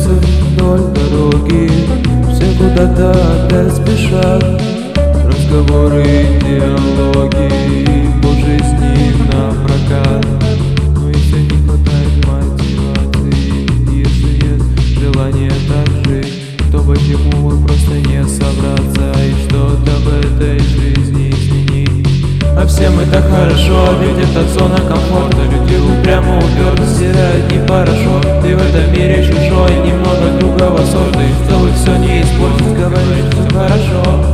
Шоссе вдоль дороги, все куда-то опять спешат. Разговоры и диалоги по жизни напрокат. Но если не хватает мотивации, если нет желания так жить, то почему бы просто не собраться и что-то в этой жизни изменить? А всем это хорошо, ведь это зона комфорта. Люди упрямо уперты, стирают не порошок. Ты в этом мире чужой, немного другого сорта. И чтобы все не испортить, говоришь, все хорошо.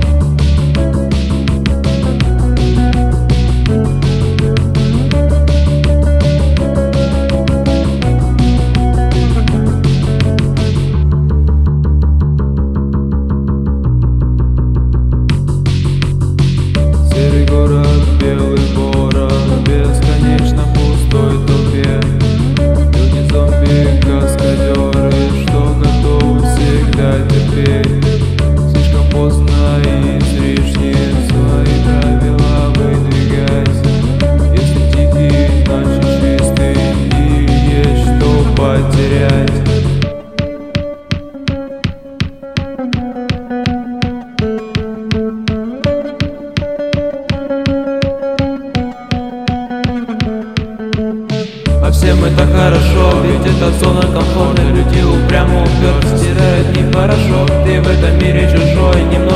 Серый город, белый ворон, бесконечно пустой толпе. Люди-зомби, каскадеры, что готовы всегда терпеть. Слишком поздно и излишне свои правила выдвигать. Если тихий, значит чистый, и есть что потерять. А всем это хорошо, ведь это зона комфорта. Люди упрямо уперты, стирают не порошок. Ты в этом мире чужой, немного